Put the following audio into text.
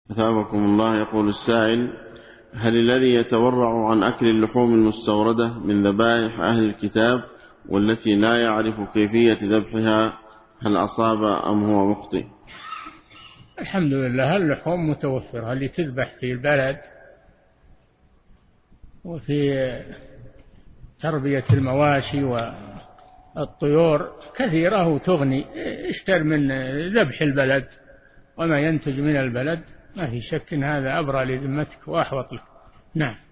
أثابكم الله. يقول السائل: هل الذي يتورع عن أكل اللحوم المستوردة من ذبائح أهل الكتاب والتي لا يعرف كيفية ذبحها هل أصاب أم هو مخطئ؟ الحمد لله اللحوم متوفرة، اللي تذبح في البلد وفي تربية المواشي والطيور كثيرة وتغني. اشتر من ذبح البلد وما ينتج من البلد، ما في شك إن هذا أبرأ لذمتك وأحوط لك. نعم.